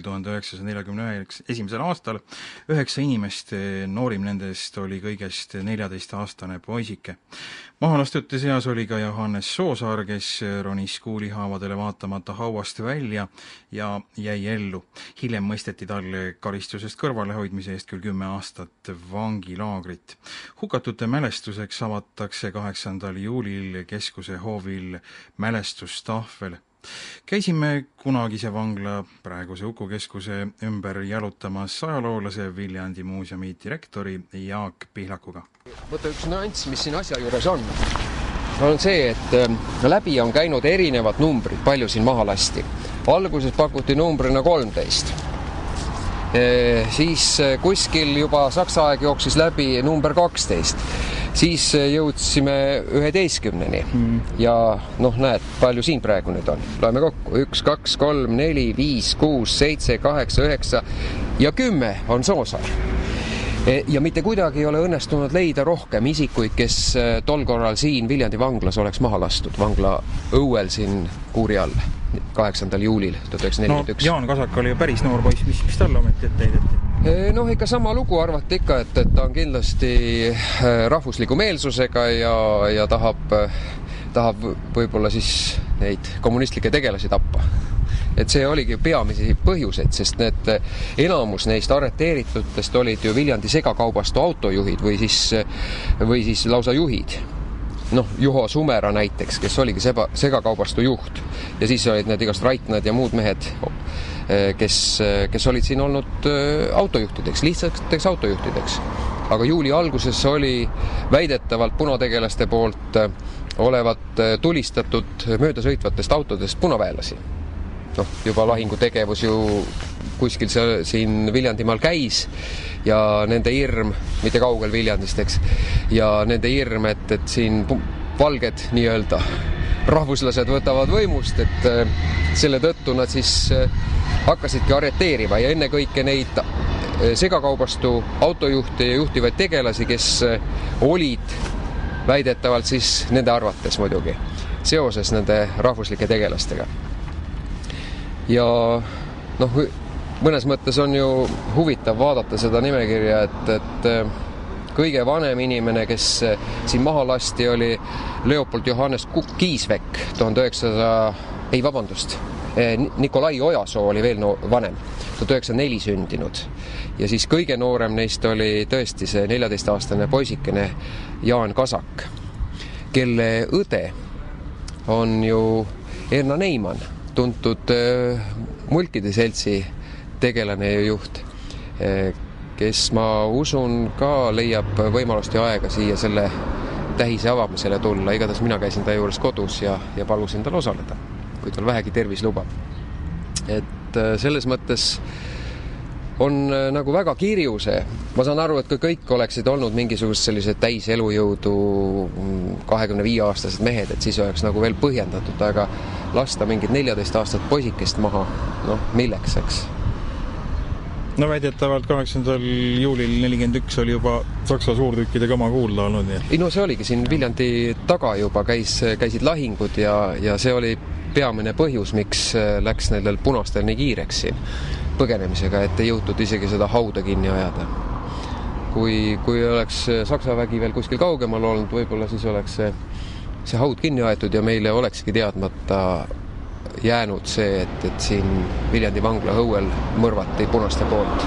1941. aastal 9 inimest, noorim nendest oli kõigest 14-aastane poisike. Mahalastute seas oli ka Johannes Soosaar, kes ronis kuulihaavadele vaatamata hauast välja ja jäi ellu. Hiljem mõisteti talle karistusest kõrvalehoidmise eest küll 10 aastat vangilaagrit. Hukatute mälestuseks avatakse 8. juulil keskuse hoovil mälestustahvel. Käisime kunagise vangla praeguse Uku keskuse ümber jalutamas ajaloolase Viljandi muuseumi direktori Jaak Pihlakuga. Võta üks nüanss, mis siin asja juures on see, et läbi on käinud erinevad numbrid, palju siin maha lasti. Alguses pakuti numbrina 13. Siis kuskil juba saksa aeg jooksis läbi number 12. Siis jõudsime 11-ni ja näed, palju siin praegu nüüd on. Loeme kokku. 1, 2, 3, 4, 5, 6, 7, 8, 9 ja 10 on Soosaar. Ja mitte kuidagi ei ole õnnestunud leida rohkem isikuid, kes tol korral siin Viljandi vanglas oleks maha lastud. Vangla õuel siin kuuri all 8. juulil 1941. Jaan Kasak oli ju päris noor poiss, mis talle ometi ette heideti? Ikka sama lugu arvati ikka, et ta on kindlasti rahvusliku meelsusega ja tahab võib-olla siis neid kommunistlikke tegelasi tappa. Et see oligi peamisi põhjuseid, sest need enamus neist arreteeritutest olid ju Viljandi segakaubastu autojuhid või siis lausa juhid. Juho Sumera näiteks, kes oligi segakaubastu juht. Ja siis olid need igast Raitnad ja muud mehed, kes olid siin olnud autojuhtideks, lihtsateks autojuhtideks. Aga juuli alguses oli väidetavalt punategelaste poolt olevat tulistatud möödasõitvatest autodest punaväelasi. Juba lahingutegevus ju kuskil siin Viljandimaal käis ja nende hirm, mitte kaugel Viljandist, eks, ja nende hirm, et siin valged nii-öelda rahvuslased võtavad võimust, et selle tõttu nad siis hakkasidki arreteerima ja ennekõike neid segakaubastu autojuhte ja juhtivaid tegelasi, kes olid väidetavalt siis nende arvates muidugi seoses nende rahvuslike tegelastega. Ja mõnes mõttes on ju huvitav vaadata seda nimekirja, et kõige vanem inimene, kes siin maha lasti, oli Leopold Johannes Kiisvek, Nikolai Ojasoo oli veel vanem, 1904 sündinud. Ja siis kõige noorem neist oli tõesti see 14-aastane poisikene Jaan Kasak, kelle õde on ju Erna Neiman, tuntud mulkide seltsi tegelane ja juht, kes ma usun ka leiab võimalust ja aega siia selle tähise avamisele tulla. Igatahes mina käisin ta juures kodus ja palusin tal osaleda, kui tal vähegi tervis lubab. Et selles mõttes on nagu väga kirjuse. Ma saan aru, et kui kõik oleksid olnud mingisugused sellised täis elujõudu 25-aastased mehed, et siis oleks nagu veel põhjendatud, aga lasta mingid 14 aastat poisikest maha, milleks, eks? Väidetavalt 8. juulil 41 oli juba Saksa suurtükkide kama kuulda olnud. See oligi siin Viljandi taga juba käisid lahingud ja see oli peamine põhjus, miks läks nendel punastel nii kiireks siin põgenemisega, et ei jõutud isegi seda hauda kinni ajada. Kui oleks Saksa vägi veel kuskil kaugemal olnud, võib-olla siis oleks see haud kinni aetud ja meile olekski teadmata jäänud see, et siin Viljandi vangla õuel mõrvati punaste poolt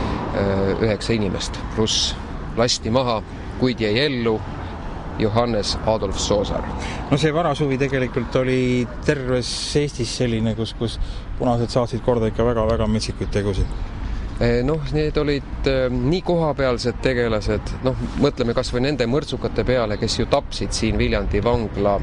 9 inimest, pluss lasti maha, kuid jäi ellu Johannes Adolf Soosaar. See varasuvi tegelikult oli terves Eestis selline, kus punased saatsid korda ikka väga-väga metsikuid tegusid. Need olid nii kohapealsed tegelased, mõtleme kas või nende mõrtsukate peale, kes ju tapsid siin Viljandi vangla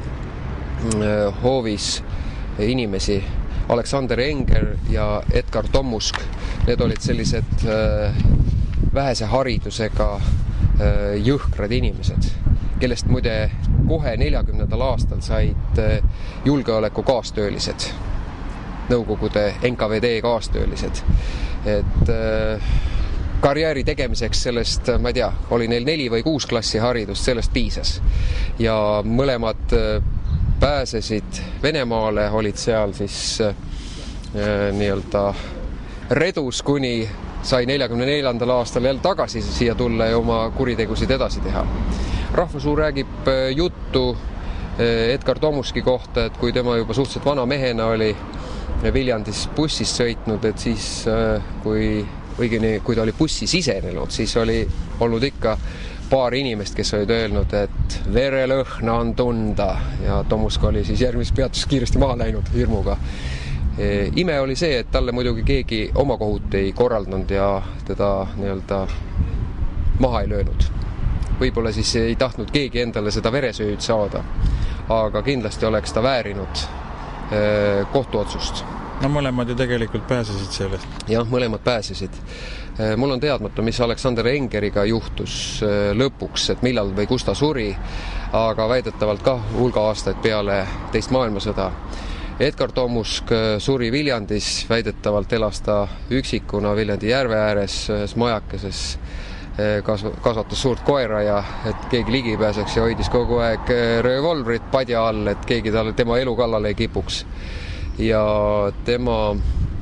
hoovis inimesi, Aleksander Enger ja Edgar Tommusk. Need olid sellised vähese haridusega jõhkrad inimesed, kellest muide kohe 40. aastal said julgeoleku kaastöölised, Nõukogude NKVD kaastöölised. Et karjääri tegemiseks sellest, ma ei tea, oli neil 4 või 6 klassi haridust, sellest piisas. Ja mõlemad pääsesid Venemaale, olid seal siis nii-öelda redus, kuni sai 44. aastal jälle tagasi siia tulla ja oma kuritegusid edasi teha. Rahvasuu räägib juttu Edgar Tomuski kohta, et kui tema juba suhteliselt vana mehena oli Viljandis bussist sõitnud, et siis kui ta oli bussi sisenenud, siis oli olnud ikka paar inimest, kes olid öelnud, et verelõhna on tunda ja Tomusk oli siis järgmises peatus kiiresti maha läinud hirmuga. Ime oli see, et talle muidugi keegi oma kohut ei korraldanud ja teda nii-öelda maha ei löönud. Võib-olla siis ei tahtnud keegi endale seda veresööd saada, aga kindlasti oleks ta väärinud kohtuotsust. No mõlemad ju tegelikult pääsesid sellest. Jah, mõlemad pääsesid. Mul on teadmata, mis Aleksander Engeriga juhtus lõpuks, et millal või kus ta suri, aga väidetavalt ka hulga aastaid peale teist maailmasõda. Edgar Tomusk suri Viljandis, väidetavalt elas ta üksikuna Viljandi järve ääres ühes majakeses, kasvatas suurt koera ja et keegi ligi pääseks ja hoidis kogu aeg revolvrit padja all, et keegi tema elu kallale ei kipuks. Ja tema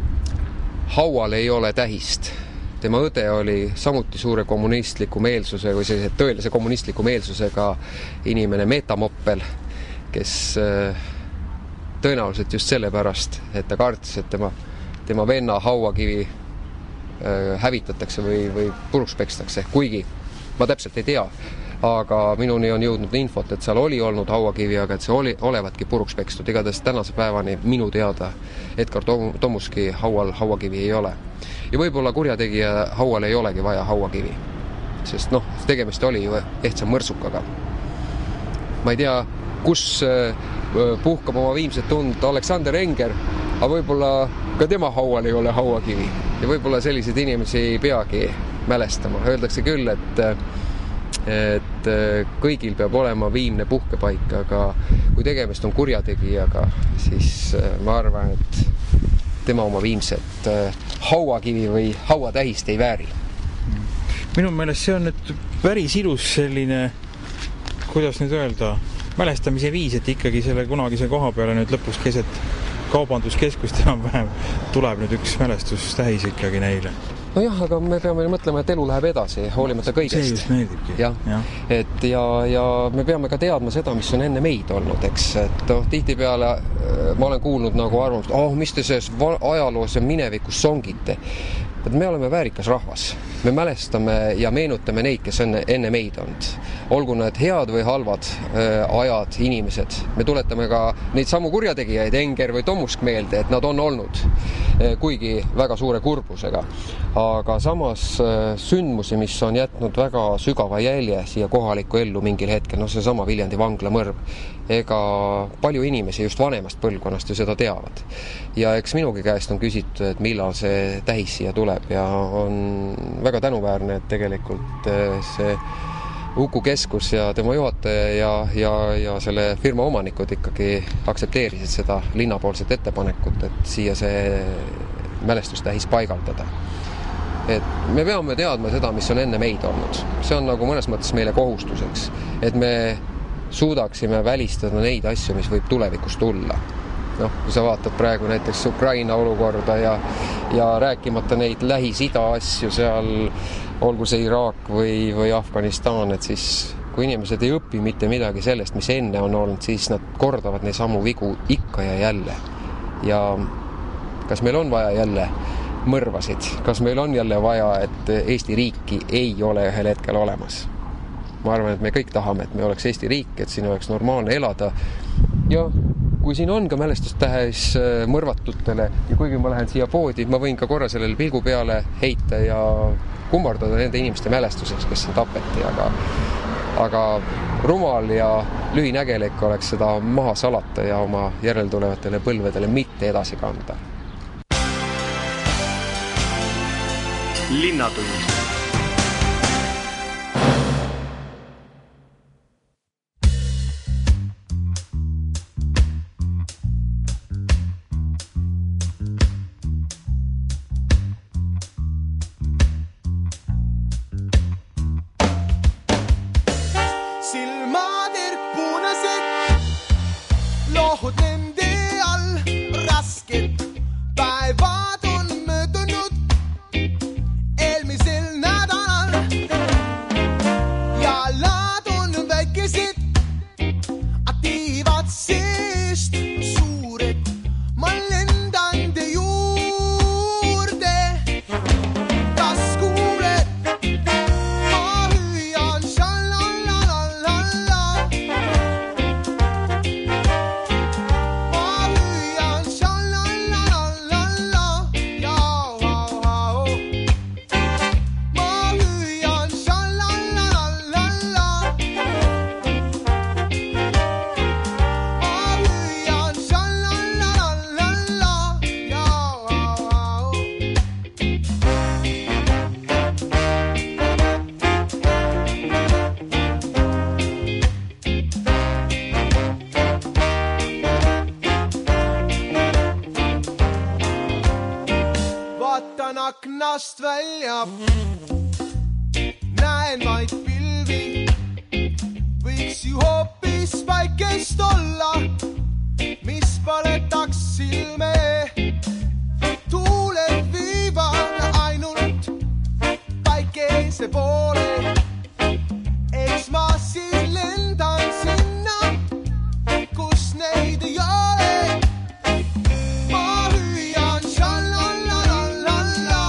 haual ei ole tähist. Tema õde oli samuti suure kommunistliku meelsuse või sellise tõelise kommunistliku meelsusega inimene Metamoppel, kes tõenäoliselt just sellepärast, et ta kartis, et tema venna hauakivi hävitatakse või puruks pekstakse, kuigi ma täpselt ei tea, aga minuni on jõudnud infot, et seal oli olnud hauakivi, aga et see olevatki puruks pekstud. Igatahes tänase päevani minu teada Edgar Tomuski haual hauakivi ei ole. Ja võib-olla kurjategija haual ei olegi vaja hauakivi, sest tegemist oli ju ehtsa mõrsukaga. Ma ei tea, kus puhkab oma viimset tund Aleksander Enger, aga võib-olla ka tema haual ei ole hauakivi. Ja võib-olla selliseid inimesi ei peagi mälestama. Öeldakse küll, et kõigil peab olema viimne puhkepaik, aga kui tegemist on kurjategijaga, siis ma arvan, et tema oma viimset hauakivi või hauatähist ei vääri. Minu meelest see on nüüd päris ilus selline, kuidas nüüd öelda, mälestamise viis, et ikkagi selle kunagise koha peale nüüd lõpus keset kaubanduskeskust enam-vähem tuleb nüüd üks mälestustähis ikkagi neile. No jah, aga me peame mõtlema, et elu läheb edasi, hoolimata kõigest. See just meeldibki. Ja me peame ka teadma seda, mis on enne meid olnud, eks. Et tihtipeale ma olen kuulnud nagu arvamust, mis te selles ajaloos ja minevikus songite. Et me oleme väärikas rahvas. Me mälestame ja meenutame neid, kes enne meid on. Olgu need head või halvad ajad, inimesed. Me tuletame ka neid samu kurjategijaid, Enger või Tomusk meelde, et nad on olnud, kuigi väga suure kurbusega. Aga samas sündmusi, mis on jätnud väga sügava jälje siia kohalikku ellu mingil hetkel, see sama Viljandi vangla mõrv. Ega palju inimesi just vanemast põlvkonnast ju seda teavad. Ja eks minugi käest on küsitud, et millal see tähis siia tuleb ja on väga tänuväärne, et tegelikult see Uku keskus ja tema juhataja ja selle firma omanikud ikkagi aktsepteerisid seda linnapoolset ettepanekut, et siia see mälestustähis paigaldada. Et me peame teadma seda, mis on enne meid olnud. See on nagu mõnes mõttes meile kohustuseks, et me suudaksime välistada neid asju, mis võib tulevikus tulla. Kui sa vaatad praegu näiteks Ukraina olukorda ja rääkimata neid Lähis-Ida asju seal, olgu see Iraak või Afganistan, et siis kui inimesed ei õpi mitte midagi sellest, mis enne on olnud, siis nad kordavad neid samu vigu ikka ja jälle. Ja kas meil on vaja jälle mõrvasid? Kas meil on jälle vaja, et Eesti riiki ei ole ühel hetkel olemas? Ma arvan, et me kõik tahame, et me oleks Eesti riik, et siin oleks normaalne elada. Ja kui siin on ka mälestustähis mõrvatutele ja kuigi ma lähen siia poodi, ma võin ka korra sellele pilgu peale heita ja kummardada nende inimeste mälestuseks, kes siin tapeti, aga rumal ja lühinägelik oleks seda maha salata ja oma järeltulevatele põlvedele mitte edasi kanda. Linnatund. taevast välja. Näen vaid pilvi, võiks ju hoopis päikest olla, mis paletaks silme. Tuuled viivad ainult päikese poole, eks ma siis lendan sinna, kus neid ei ole. Ma hüüan šalalalala,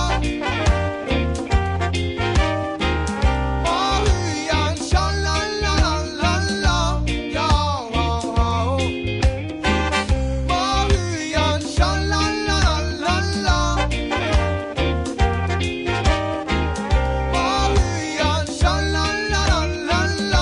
ma hüüan šalalalala, jaa, ma hüüan šalalalala, ma hüüan šalalalala,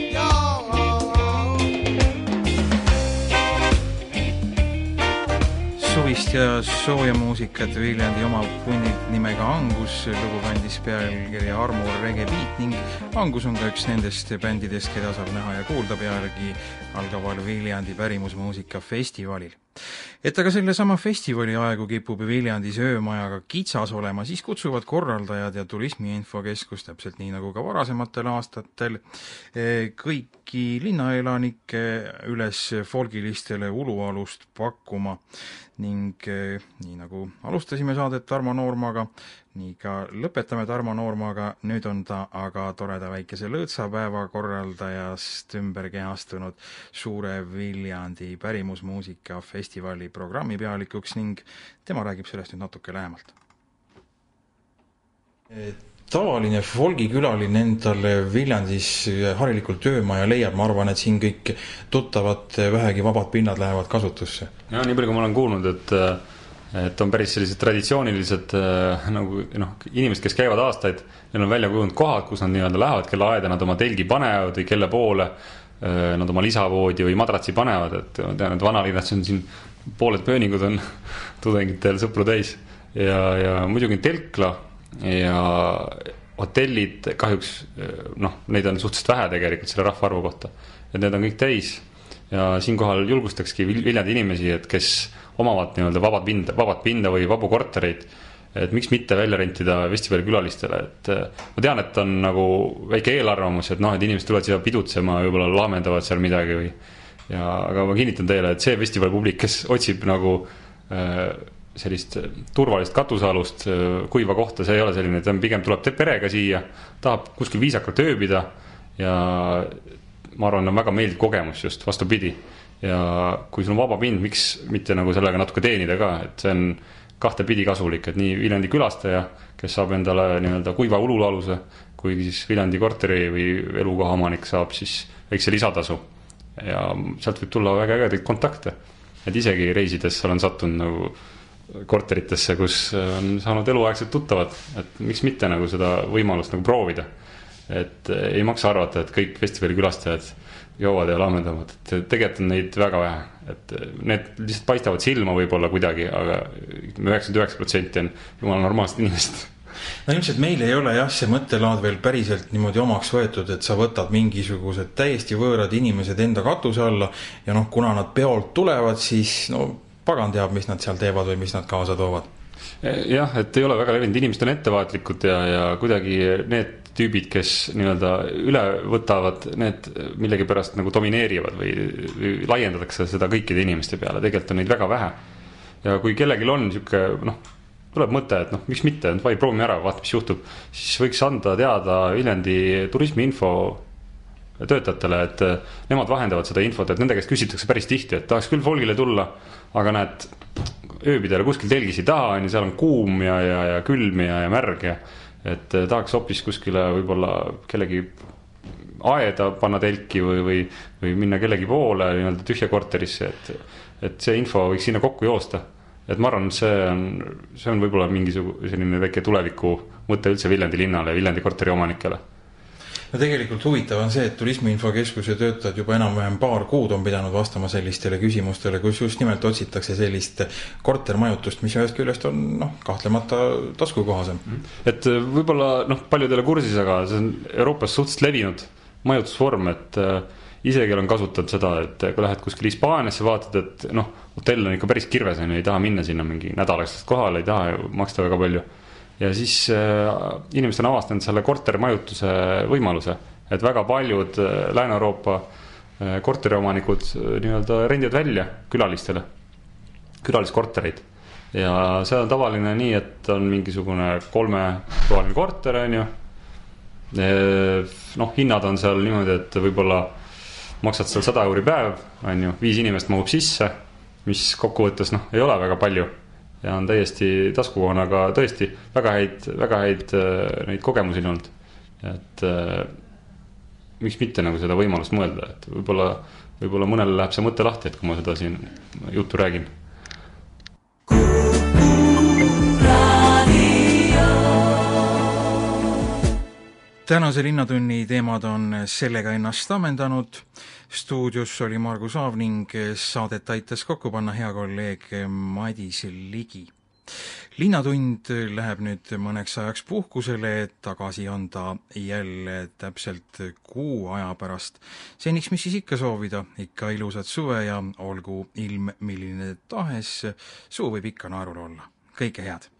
Suvist ja sooja muusikat Viljandi oma punnilt nimega Angus, lugu kandis pealkirja Armor Reggae Beat ning Angus on ka üks nendest bändidest, keda saab näha ja kuulda pealegi algaval Viljandi pärimusmuusika festivalil. Et aga selle sama festivali aegu kipub Viljandis öömajaga kitsas olema, siis kutsuvad korraldajad ja turismiinfokeskus täpselt nii nagu ka varasematel aastatel kõiki linnaelanikke üles folgilistele ulualust pakkuma ning nii nagu alustasime saadet Tarmo Noormaga, nii ka lõpetame Tarmo Noormaga. Nüüd on ta aga toreda väikese lõõtsapäeva korraldajast ümber kehastunud Suure Viljandi pärimusmuusika festivali programmi pealikuks ning tema räägib sellest nüüd natuke lähemalt. Tavaline folgikülaline endale Viljandis harilikult öömaja leiab, ma arvan, et siin kõik tuttavad vähegi vabad pinnad lähevad kasutusse. Ja nii palju kui ma olen kuulnud, et on päris sellised traditsioonilised nagu, inimesed, kes käivad aastaid, neil on välja kujunud kohad, kus nad nii-öelda lähevad, kelle aeda nad oma telgi panevad või kelle poole nad oma lisavoodi või madratsi panevad, et ma tean, et vanalinnas on siin pooled pööningud on tudengitel sõpru täis ja muidugi telkla ja hotellid kahjuks, neid on suhteliselt vähe tegelikult selle rahvaarvu kohta, et need on kõik täis ja siinkohal julgustakski Viljandi inimesi, et kes omavad nii-öelda vabat pinda või vabu kortereid, et miks mitte välja rentida festivali külalistele, et ma tean, et on nagu väike eelarvamus, et et inimesed tulevad siia pidutsema, võib-olla laamendavad seal midagi või aga ma kinnitan teile, et see festivali publik, kes otsib nagu sellist turvalist katusealust kuiva kohta, see ei ole selline, et pigem tuleb perega siia, tahab kuskil viisakalt ööbida ja ma arvan, on väga meeldiv kogemus just vastupidi ja kui sul on vaba pind, miks mitte nagu sellega natuke teenida ka, et see on kahte pidi kasulik, et nii Viljandi külastaja, kes saab endale nii-öelda kuiva ululaluse, kui siis Viljandi korteri või elukoha omanik saab siis väikse lisatasu ja sealt võib tulla väga ägedaid kontakte, et isegi reisides olen sattunud nagu korteritesse, kus on saanud eluaegselt tuttavad, et miks mitte nagu seda võimalust nagu proovida, et ei maksa arvata, et kõik festivali külastajad joovad ja laamendavad, et tegelikult on neid väga vähe, et need lihtsalt paistavad silma võib-olla kuidagi, aga 99% on jumala normaalsed inimesed. No ilmselt meil ei ole jah see mõttelaad veel päriselt niimoodi omaks võetud, et sa võtad mingisugused täiesti võõrad inimesed enda katuse alla ja kuna nad peolt tulevad, siis pagan teab, mis nad seal teevad või mis nad kaasa toovad. Jah, et ei ole väga levinud, inimesed on ettevaatlikud ja kuidagi need tüübid, kes nii-öelda üle võtavad, need millegi pärast nagu domineerivad või laiendatakse seda kõikide inimeste peale, tegelikult on neid väga vähe ja kui kellelgi on niisugune, tuleb mõte, et miks mitte, vaid proovime ära, vaata mis juhtub, siis võiks anda teada Viljandi turismiinfo töötajatele, et nemad vahendavad seda infot, et nende käest küsitakse päris tihti, et tahaks küll folgile tulla, aga näed, ööbidele kuskil telgis ei taha, seal on kuum ja külm ja märg ja et tahaks hoopis kuskile võib-olla kellegi aeda panna telki või minna kellegi poole nii-öelda tühja korterisse, et see info võiks sinna kokku joosta. Et ma arvan, see on võib-olla selline väike tuleviku mõte üldse Viljandi linnale ja Viljandi korteri omanikele. No tegelikult huvitav on see, et Turismiinfokeskuse töötajad juba enam-vähem paar kuud on pidanud vastama sellistele küsimustele, kus just nimelt otsitakse sellist kortermajutust, mis ühest küljest on kahtlemata taskukohasem. Et võib-olla paljudele kursis, aga see on Euroopas suhteliselt levinud majutusvorm, et isegi olen kasutanud seda, et kui lähed kuskil Hispaaniasse, vaatad, et hotell on ikka päris kirves, ei taha minna sinna mingi nädalaks kohale, ei taha maksta väga palju. ja siis inimesed on avastanud selle kortermajutuse võimaluse, et väga paljud Lääne-Euroopa korteriomanikud nii-öelda rendivad välja külalistele, külaliskortereid. Ja see on tavaline nii, et on mingisugune 3-toaline korter, on ju. Hinnad on seal niimoodi, et võib-olla maksad seal 100 € päev, on ju, 5 inimest mahub sisse, mis kokkuvõttes ei ole väga palju ja on täiesti taskukohane, aga tõesti väga häid neid kogemusi olnud. Et miks mitte seda võimalust mõelda, et võib-olla mõnele läheb see mõte lahti, et kui ma seda siin juttu räägin. Tänase Linnatunni teemad on sellega ennast ammendanud. Stuudios oli Margus Aav ning saadet aitas kokku panna hea kolleeg Madis Ligi. Linnatund läheb nüüd mõneks ajaks puhkusele, tagasi on ta jälle täpselt 6 aja pärast. Seniks, mis siis ikka soovida, ikka ilusat suve ja olgu ilm milline tahes, suu võib ikka naerul olla. Kõike head!